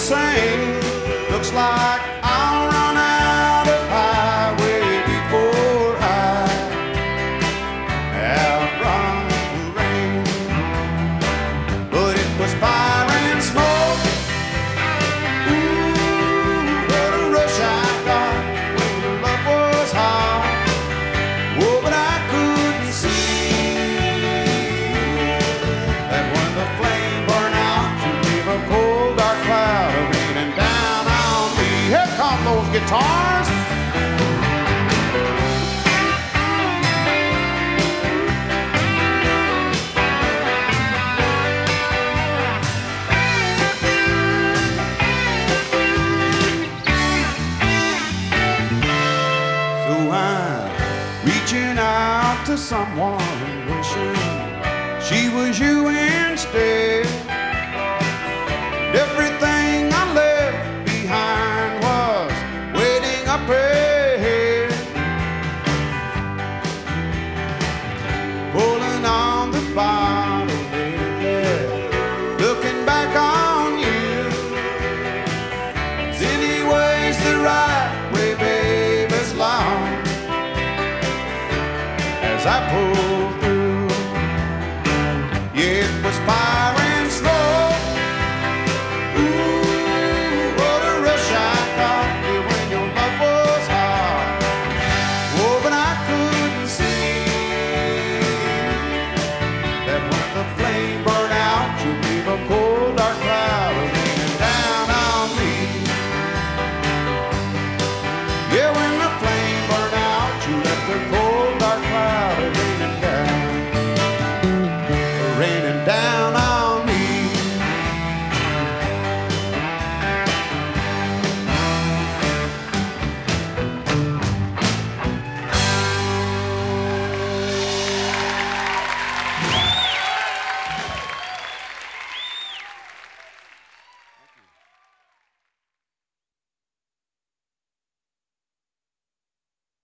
same. Looks like I'll run out of highway before I outrun the rain. But it was fire and smoke. Ooh, what a rush I got when your love was hot. Oh, but I couldn't see that when the flame burned out, you'd leave a cold dark cloud raining down on me. Here come those guitars. So I'm reaching out to someone, wishing she was you instead. Everything I left behind was waiting up ahead, pulling on the bottle, baby, looking back on you. Anyways, the right way, baby, as long as I pull